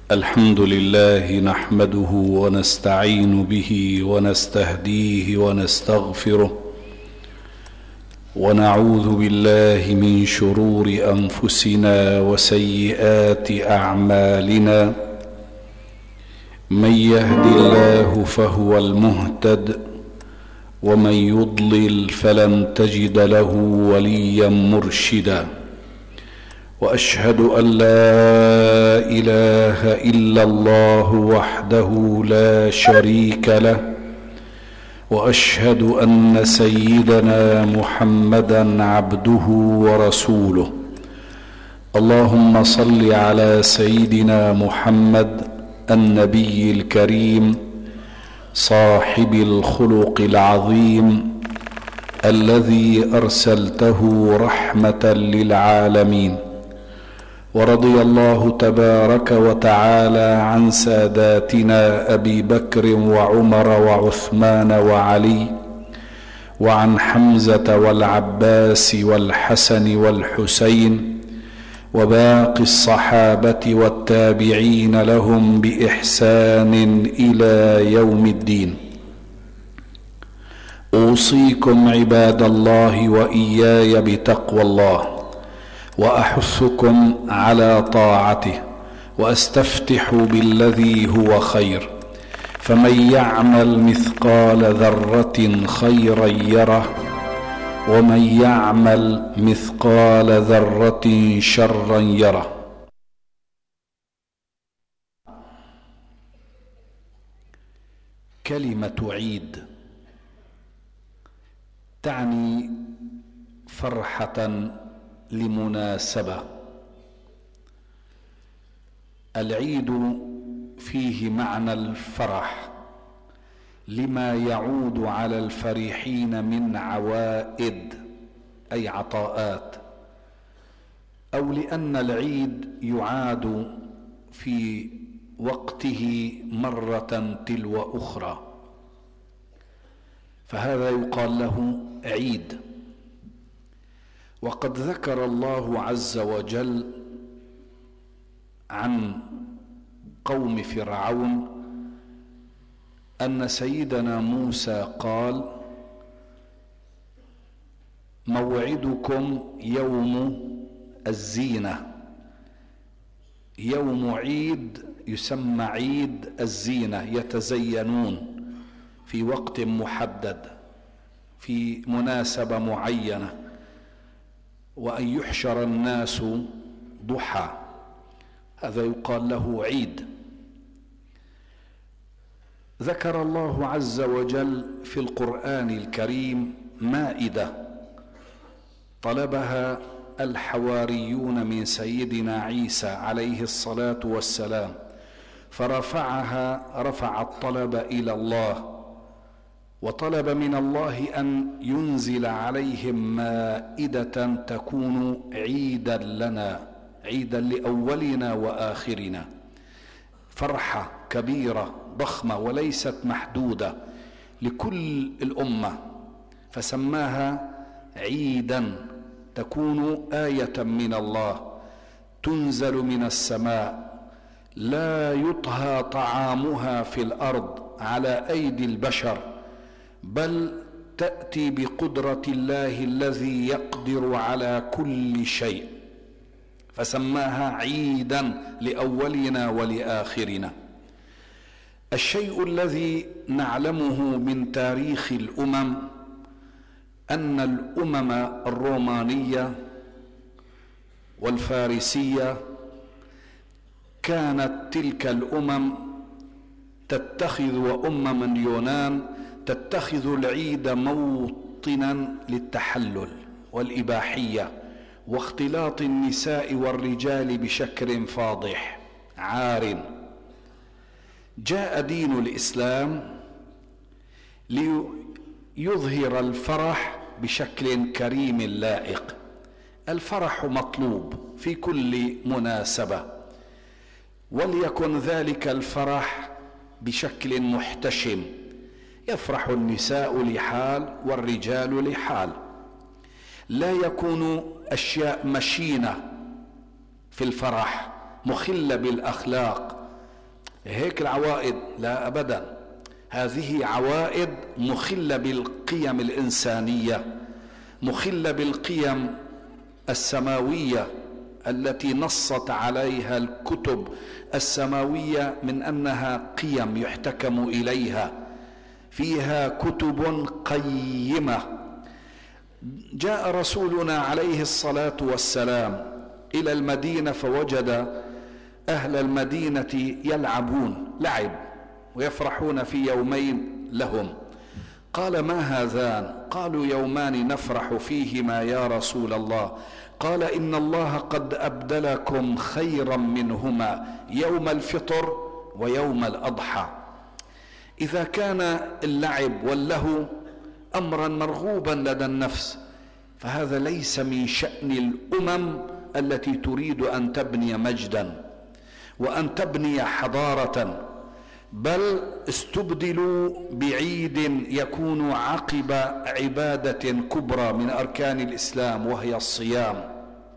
الحمد لله نحمده ونستعين به ونستهديه ونستغفره ونعوذ بالله من شرور أنفسنا وسيئات أعمالنا. من يهد الله فهو المهتد ومن يضلل فلن تجد له وليا مرشدا. وأشهد أن لا إله إلا الله وحده لا شريك له، وأشهد أن سيدنا محمدا عبده ورسوله. اللهم صل على سيدنا محمد النبي الكريم صاحب الخلق العظيم الذي أرسلته رحمة للعالمين. ورضي الله تبارك وتعالى عن ساداتنا أبي بكر وعمر وعثمان وعلي، وعن حمزة والعباس والحسن والحسين، وباقي الصحابة والتابعين لهم بإحسان إلى يوم الدين. أوصيكم عباد الله وإياي بتقوى الله، وأحثكم على طاعته، وأستفتح بالذي هو خير. فمن يعمل مثقال ذرة خيرا يره، ومن يعمل مثقال ذرة شرا يره. كلمة عيد تعني فرحة لمناسبة. العيد فيه معنى الفرح لما يعود على الفرحين من عوائد أي عطاءات، أو لأن العيد يعاد في وقته مرة تلو أخرى، فهذا يقال له عيد. وقد ذكر الله عز وجل عن قوم فرعون أن سيدنا موسى قال: موعدكم يوم الزينة. يوم عيد يسمى عيد الزينة، يتزينون في وقت محدد في مناسبة معينة، وأن يحشر الناس ضحى، هذا يقال له عيد. ذكر الله عز وجل في القرآن الكريم مائدة طلبها الحواريون من سيدنا عيسى عليه الصلاة والسلام، رفع الطلب إلى الله، وطلب من الله أن ينزل عليهم مائدة تكون عيدا لنا، عيدا لأولنا وآخرنا، فرحة كبيرة ضخمة وليست محدودة لكل الأمة، فسماها عيدا، تكون آية من الله تنزل من السماء، لا يطهى طعامها في الأرض على أيدي البشر، بل تأتي بقدرة الله الذي يقدر على كل شيء، فسماها عيدا لأولنا ولآخرنا. الشيء الذي نعلمه من تاريخ الأمم أن الأمم الرومانية والفارسية كانت تلك الأمم تتخذ، وأمم اليونان تتخذ العيد موطنا للتحلل والإباحية واختلاط النساء والرجال بشكل فاضح عار. جاء دين الإسلام ليظهر الفرح بشكل كريم لائق. الفرح مطلوب في كل مناسبة، وليكن ذلك الفرح بشكل محتشم، يفرح النساء لحال والرجال لحال، لا يكون أشياء مشينة في الفرح مخلة بالأخلاق هيك العوائد؟ لا أبدا، هذه عوائد مخلة بالقيم الإنسانية، مخلة بالقيم السماوية التي نصت عليها الكتب السماوية من أنها قيم يحتكم إليها، فيها كتب قيمة. جاء رسولنا عليه الصلاة والسلام إلى المدينة فوجد أهل المدينة يلعبون لعب ويفرحون في يومين لهم. قال: ما هذان؟ قالوا: يومان نفرح فيهما يا رسول الله. قال: إن الله قد أبدلكم خيرا منهما يوم الفطر ويوم الأضحى. إذا كان اللعب واللهو أمرا مرغوبا لدى النفس، فهذا ليس من شأن الأمم التي تريد أن تبني مجدا وأن تبني حضارة، بل استبدلوا بعيد يكون عقب عبادة كبرى من أركان الإسلام وهي الصيام،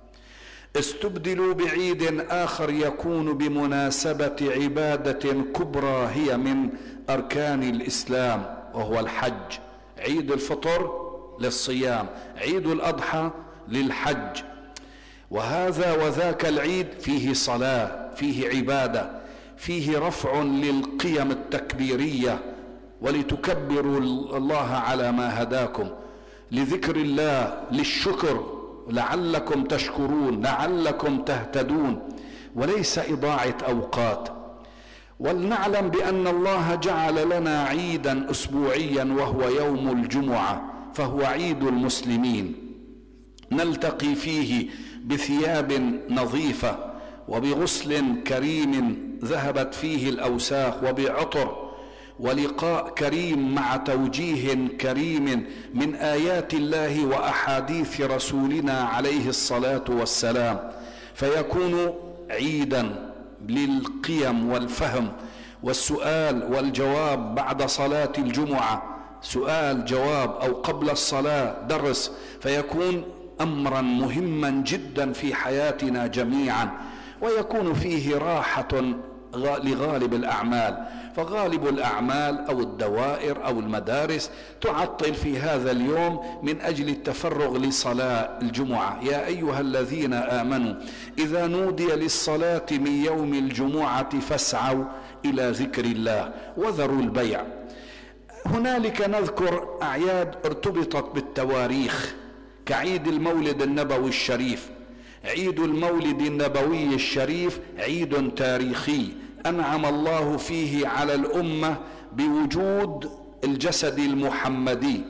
استبدلوا بعيد آخر يكون بمناسبة عبادة كبرى هي من أركان الإسلام وهو الحج. عيد الفطر للصيام، عيد الأضحى للحج، وهذا وذاك العيد فيه صلاة، فيه عبادة، فيه رفع للقيم التكبيرية، ولتكبروا الله على ما هداكم، لذكر الله، للشكر، لعلكم تشكرون، لعلكم تهتدون، وليس إضاعة أوقات. ولنعلم بأن الله جعل لنا عيدا أسبوعيا وهو يوم الجمعة، فهو عيد المسلمين، نلتقي فيه بثياب نظيفة وبغسل كريم ذهبت فيه الأوساخ وبعطر، ولقاء كريم مع توجيه كريم من آيات الله وأحاديث رسولنا عليه الصلاة والسلام، فيكون عيدا للقيم والفهم والسؤال والجواب بعد صلاة الجمعة، سؤال جواب، أو قبل الصلاة درس، فيكون أمرا مهما جدا في حياتنا جميعا، ويكون فيه راحة لغالب الأعمال. فغالب الأعمال أو الدوائر أو المدارس تعطل في هذا اليوم من أجل التفرغ لصلاة الجمعة. يا أيها الذين آمنوا إذا نودي للصلاة من يوم الجمعة فاسعوا إلى ذكر الله وذروا البيع. هنالك نذكر أعياد ارتبطت بالتواريخ كعيد المولد النبوي الشريف. عيد المولد النبوي الشريف عيد تاريخي أنعم الله فيه على الأمة بوجود الجسد المحمدي،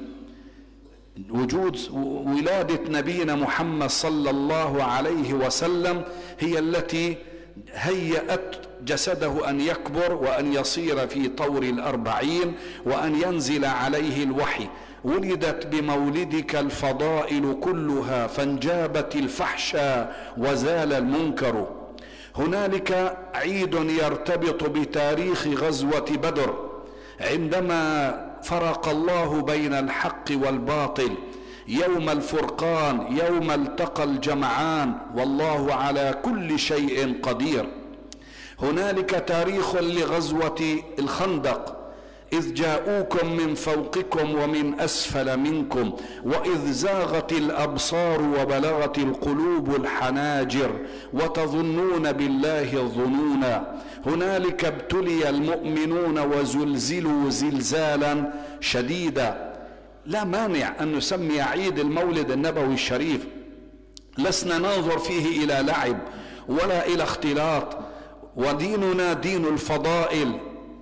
وجود ولادة نبينا محمد صلى الله عليه وسلم هي التي هيأت جسده أن يكبر وأن يصير في طور 40 وأن ينزل عليه الوحي. ولدت بمولدك الفضائل كلها فانجابت الفحشاء وزال المنكر. هنالك عيد يرتبط بتاريخ غزوة بدر عندما فرق الله بين الحق والباطل، يوم الفرقان، يوم التقى الجمعان، والله على كل شيء قدير. هنالك تاريخ لغزوة الخندق، إذ جاءوكم من فوقكم ومن أسفل منكم وإذ زاغت الأبصار وبلغت القلوب الحناجر وتظنون بالله الظنونا. هنالك ابتلي المؤمنون وزلزلوا زلزالا شديدا. لا مانع أن نسمي عيد المولد النبوي الشريف، لسنا ننظر فيه إلى لعب ولا إلى اختلاط، وديننا دين الفضائل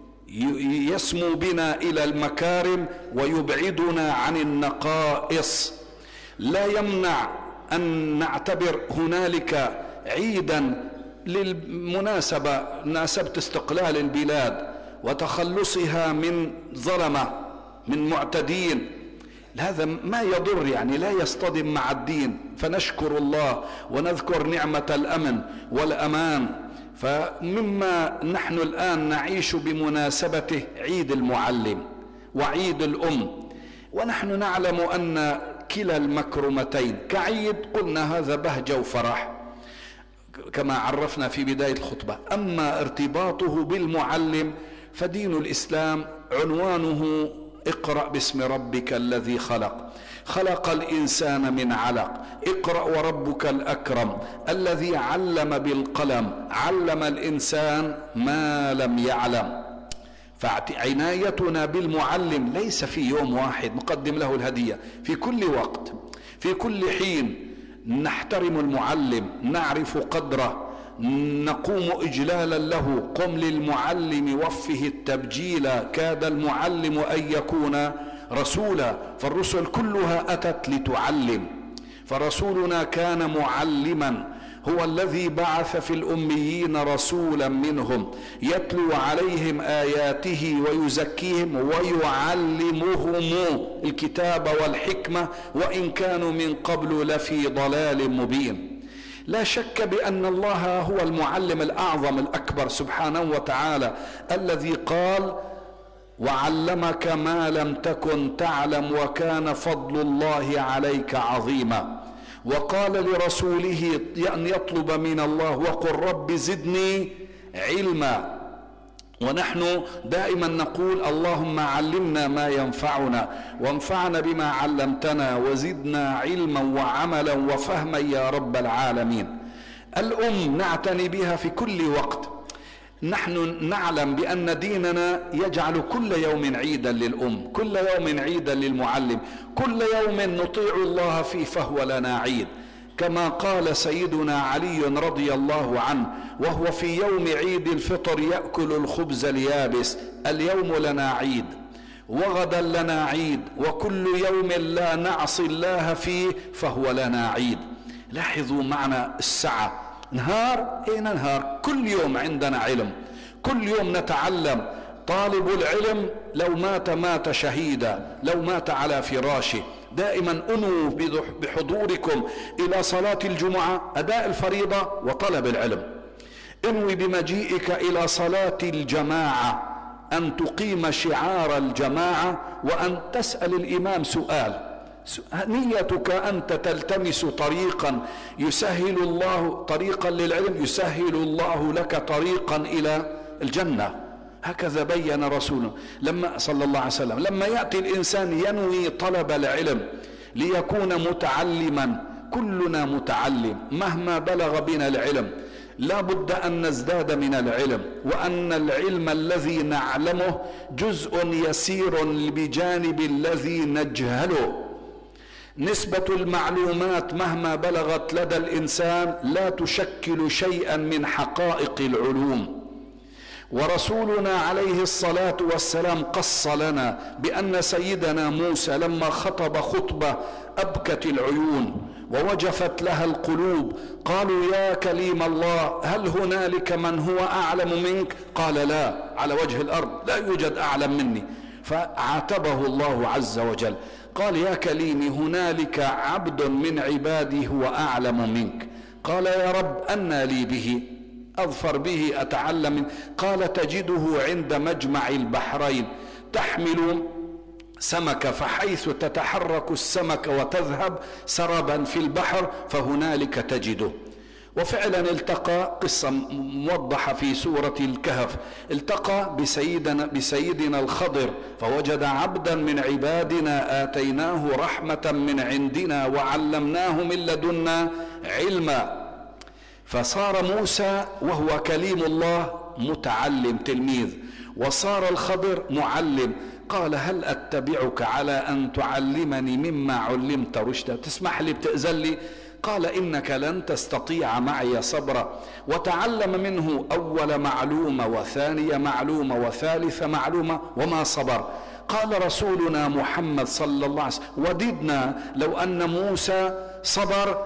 يسمو بنا إلى المكارم ويبعدنا عن النقائص. لا يمنع أن نعتبر هنالك عيدا للمناسبة، مناسبة استقلال البلاد وتخلصها من ظلمة، من معتدين. هذا ما يضر، يعني لا يصطدم مع الدين، فنشكر الله ونذكر نعمة الأمن والأمان. فمما نحن الآن نعيش بمناسبته عيد المعلم وعيد الأم، ونحن نعلم أن كلا المكرمتين كعيد، قلنا هذا بهجة وفرح، كما عرفنا في بداية الخطبة. أما ارتباطه بالمعلم فدين الإسلام عنوانه اقرأ باسم ربك الذي خلق، خلق الإنسان من علق، اقرأ وربك الأكرم الذي علم بالقلم، علم الإنسان ما لم يعلم. فعنايتنا بالمعلم ليس في يوم واحد نقدم له الهدية، في كل وقت في كل حين نحترم المعلم، نعرف قدره، نقوم إجلالا له. قم للمعلم وفه التبجيل، كاد المعلم أن يكون رسولا. فالرسل كلها أتت لتعلم، فرسولنا كان معلما، هو الذي بعث في الأميين رسولا منهم يتلو عليهم آياته ويزكيهم ويعلمهم الكتاب والحكمة وإن كانوا من قبل لفي ضلال مبين. لا شك بأن الله هو المعلم الأعظم الأكبر سبحانه وتعالى، الذي قال وعلمك ما لم تكن تعلم وكان فضل الله عليك عظيما. وقال لرسوله أن يطلب من الله وقل رب زدني علما. ونحن دائما نقول اللهم علمنا ما ينفعنا وانفعنا بما علمتنا وزدنا علما وعملا وفهما يا رب العالمين. الأم نعتني بها في كل وقت. نحن نعلم بأن ديننا يجعل كل يوم عيدا للأم، كل يوم عيدا للمعلم، كل يوم نطيع الله فيه فهو لنا عيد. كما قال سيدنا علي رضي الله عنه وهو في يوم عيد الفطر يأكل الخبز اليابس: اليوم لنا عيد وغدا لنا عيد وكل يوم لا نعصي الله فيه فهو لنا عيد. لاحظوا معنى السعة. نهار اين نهار، كل يوم عندنا علم، كل يوم نتعلم. طالب العلم لو مات شهيدا، لو مات على فراشه. دائما انووا بحضوركم الى صلاة الجمعة، اداء الفريضة وطلب العلم. انوي بمجيئك الى صلاة الجماعة ان تقيم شعار الجماعة وان تسأل الامام سؤال. نيتك أنت تلتمس طريقا يسهل الله طريقا للعلم، يسهل الله لك طريقا إلى الجنة. هكذا بين رسوله لما صلى الله عليه وسلم لما يأتي الإنسان ينوي طلب العلم ليكون متعلما. كلنا متعلم مهما بلغ بنا العلم، لا بد أن نزداد من العلم، وأن العلم الذي نعلمه جزء يسير بجانب الذي نجهله. نسبة المعلومات مهما بلغت لدى الإنسان لا تشكل شيئا من حقائق العلوم. ورسولنا عليه الصلاة والسلام قص لنا بأن سيدنا موسى لما خطب خطبة أبكت العيون ووجفت لها القلوب، قالوا يا كليم الله هل هنالك من هو أعلم منك؟ قال لا، على وجه الأرض لا يوجد أعلم مني. فعاتبه الله عز وجل، قال يا كليمي هنالك عبد من عبادي هو أعلم منك. قال يا رب أنى لي به، أظفر به أتعلم منه. قال تجده عند مجمع البحرين تحمل سمك، فحيث تتحرك السمك وتذهب سربا في البحر فهنالك تجده. وفعلا التقى، قصة موضحة في سورة الكهف، التقى بسيدنا الخضر فوجد عبدا من عبادنا آتيناه رحمة من عندنا وعلمناه من لدنا علما. فصار موسى وهو كليم الله متعلم تلميذ، وصار الخضر معلم. قال هل أتبعك على أن تعلمني مما علمت رشدا؟ تسمح لي، بتأذن لي؟ قال إنك لن تستطيع معي صبرا. وتعلم منه أول معلومة وثانية معلومة وثالثة معلومة وما صبر. قال رسولنا محمد صلى الله عليه وسلم وددنا لو أن موسى صبر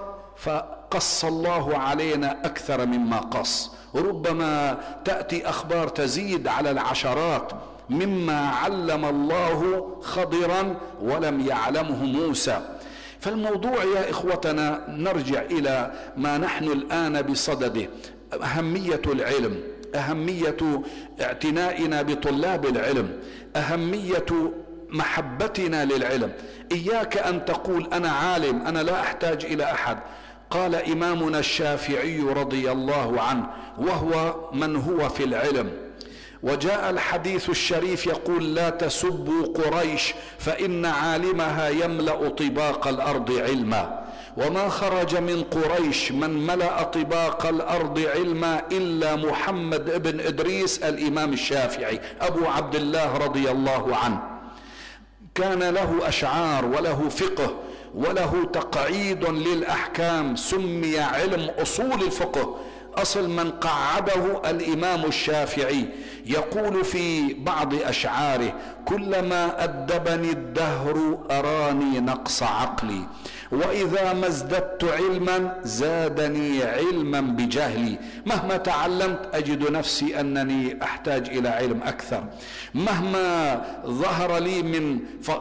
فقص الله علينا أكثر مما قص. ربما تأتي أخبار تزيد على العشرات مما علم الله خضرا ولم يعلمه موسى. فالموضوع يا إخوتنا نرجع إلى ما نحن الآن بصدده، أهمية العلم، أهمية اعتنائنا بطلاب العلم، أهمية محبتنا للعلم. إياك أن تقول أنا عالم، أنا لا أحتاج إلى أحد. قال إمامنا الشافعي رضي الله عنه وهو من هو في العلم، وجاء الحديث الشريف يقول: لا تسبوا قريش فإن عالمها يملأ طباق الأرض علما. وما خرج من قريش من ملأ طباق الأرض علما إلا محمد بن إدريس الإمام الشافعي أبو عبد الله رضي الله عنه. كان له أشعار وله فقه وله تقعيد للأحكام، سمي علم أصول الفقه. أصل من قعده الإمام الشافعي، يقول في بعض أشعاره: كلما أدبني الدهر أراني نقص عقلي، وإذا ما ازددت علما زادني علما بجهلي، مهما تعلمت أجد نفسي أنني أحتاج إلى علم أكثر، مهما ظهر لي من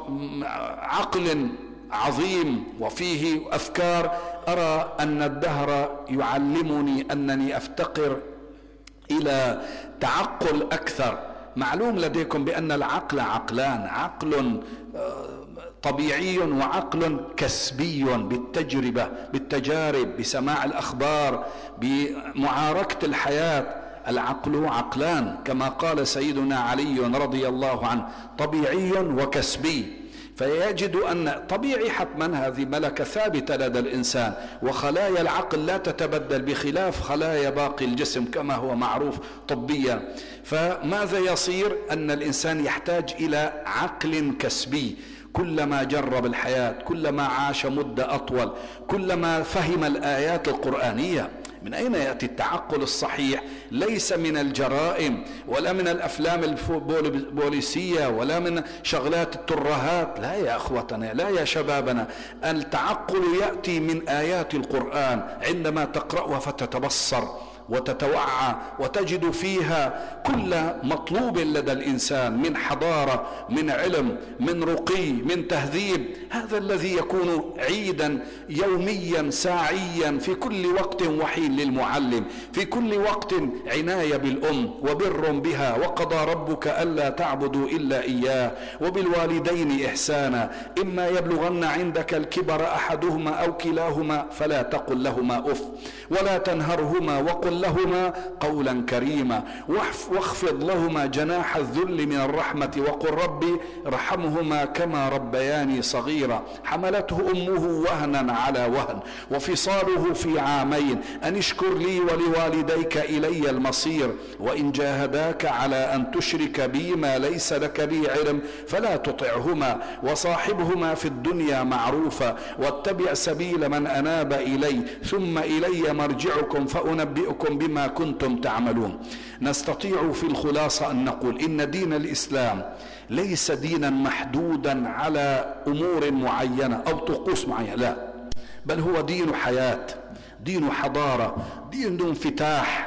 عقل عظيم وفيه أفكار أرى أن الدهر يعلمني أنني أفتقر إلى تعقل أكثر. معلوم لديكم بأن العقل عقلان: عقل طبيعي وعقل كسبي بالتجربة، بالتجارب، بسماع الأخبار، بمعاركة الحياة. العقل عقلان كما قال سيدنا علي رضي الله عنه: طبيعي وكسبي. فيجد أن طبيعي حتما هذه ملكة ثابتة لدى الإنسان، وخلايا العقل لا تتبدل بخلاف خلايا باقي الجسم كما هو معروف طبيا. فماذا يصير؟ أن الإنسان يحتاج إلى عقل كسبي، كلما جرب الحياة، كلما عاش مدة أطول، كلما فهم الآيات القرآنية. من أين يأتي التعقل الصحيح؟ ليس من الجرائم ولا من الأفلام البوليسية ولا من شغلات الترهات. لا يا أخوتنا، لا يا شبابنا، التعقل يأتي من آيات القرآن عندما تقرأها فتتبصر وتتوعى وتجد فيها كل مطلوب لدى الإنسان من حضارة، من علم، من رقي، من تهذيب. هذا الذي يكون عيدا يوميا ساعيا في كل وقت وحين للمعلم، في كل وقت عناية بالأم وبر بها، وقضى ربك ألا تعبدوا إلا إياه وبالوالدين إحسانا إما يبلغن عندك الكبر أحدهما أو كلاهما فلا تقل لهما أف ولا تنهرهما وقل لهما قولا كريما واخفض لهما جناح الذل من الرحمة وقل ربي ارحمهما كما ربياني صغيرا. حملته أمه وهنا على وهن وفصاله في عامين أن اشكر لي ولوالديك إلي المصير وإن جاهداك على أن تشرك بي ما ليس لك به علم فلا تطعهما وصاحبهما في الدنيا معروفا واتبع سبيل من أناب إلي ثم إلي مرجعكم فأنبئكم بما كنتم تعملون. نستطيع في الخلاصة أن نقول إن دين الإسلام ليس دينا محدودا على أمور معينة أو طقوس معينة، لا، بل هو دين حياة، دين حضارة، دين انفتاح.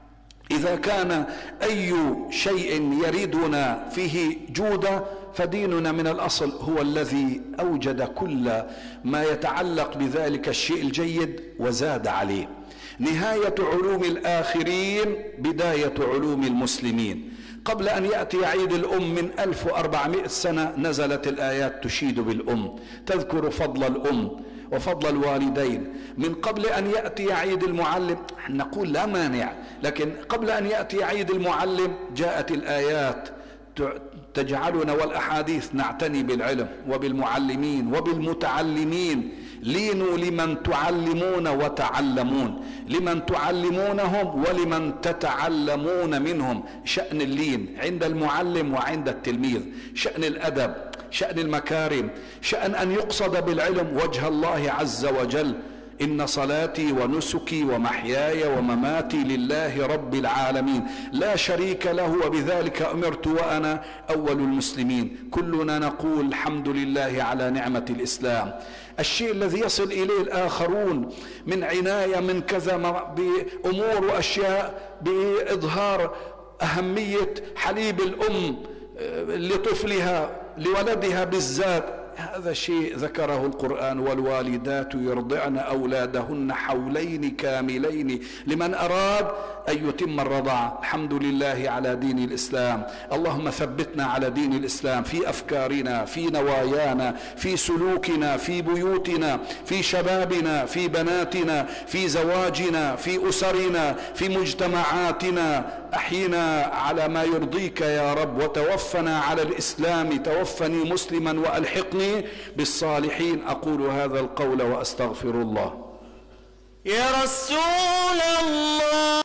إذا كان أي شيء يريدنا فيه جودة فديننا من الأصل هو الذي أوجد كل ما يتعلق بذلك الشيء الجيد وزاد عليه. نهاية علوم الآخرين بداية علوم المسلمين. قبل أن يأتي عيد الأم من 1400 سنة نزلت الآيات تشيد بالأم، تذكر فضل الأم وفضل الوالدين. من قبل أن يأتي عيد المعلم نقول لا مانع، لكن قبل أن يأتي عيد المعلم جاءت الآيات تجعلنا والأحاديث نعتني بالعلم وبالمعلمين وبالمتعلمين. لينوا لمن تعلمون وتعلمون، لمن تعلمونهم ولمن تتعلمون منهم. شأن اللين عند المعلم وعند التلميذ، شأن الأدب، شأن المكارم، شأن أن يقصد بالعلم وجه الله عز وجل. إن صلاتي ونسكي ومحياي ومماتي لله رب العالمين لا شريك له وبذلك أمرت وأنا أول المسلمين. كلنا نقول الحمد لله على نعمة الإسلام. الشيء الذي يصل إليه الآخرون من عناية من كذا بأمور وأشياء بإظهار أهمية حليب الأم لطفلها لولدها بالذات، هذا شيء ذكره القرآن: والوالدات يرضعن أولادهن حولين كاملين لمن أراد أن يتم الرضاعة. الحمد لله على دين الإسلام. اللهم ثبتنا على دين الإسلام في أفكارنا، في نوايانا، في سلوكنا، في بيوتنا، في شبابنا، في بناتنا، في زواجنا، في أسرنا، في مجتمعاتنا. أحينا على ما يرضيك يا رب، وتوفنا على الإسلام، توفني مسلما وألحقني بالصالحين. أقول هذا القول وأستغفر الله. يا رسول الله